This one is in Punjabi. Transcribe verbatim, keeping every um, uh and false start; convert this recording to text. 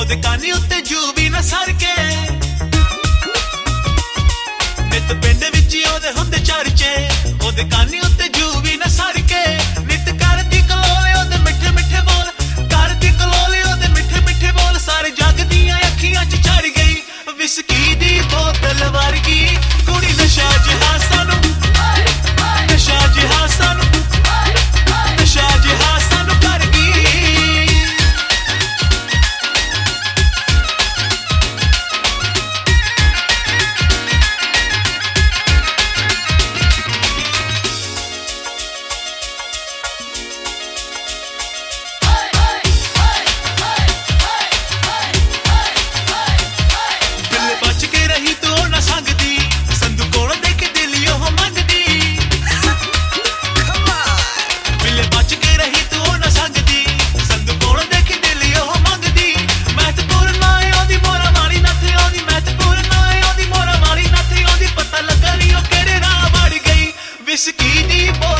ਉਹਦੇ ਕਾਨੀ ਉੱਤੇ ਜੂ ਵੀ ਨਾ ਸਰ ਕੇ ਨਿਤ ਪਿੰਡ ਵਿੱਚ ਉਹਦੇ ਹੁੰਦੇ ਚਰਚੇ ਉਹਦੇ ਕਾਨੀ ਉੱਤੇ ਜੂ ਵੀ ਨਾ ਸਰ ਕੇ ਨਿਤ ਕਰਦੀ ਕਲੋਲੇ ਉਹਦੇ ਮਿੱਠੇ ਮਿੱਠੇ ਬੋਲ ਕਰਦੀ ਕਲੋਲੇ ਉਹਦੇ ਮਿੱਠੇ ਮਿੱਠੇ ਬੋਲ ਸਾਰੇ ਜੱਗ ਦੀਆਂ ਅੱਖੀਆਂ 'ਚ ਚੜ ਗਈ ਵਿਸਕੀ ਦੀ ਬੋਤਲ ਵਰਗੀ ਕੁੜੀ ਨਸ਼ਾ ਜਿਹਾ ਸਾਨੂੰ ਨਸ਼ਾ ਜਿਹਾ ਸਾਨੂੰ ਨਸ਼ਾ ਜਿਹਾ ਸਾਨੂੰ ਕਰ ਗਈ Whiskey deep.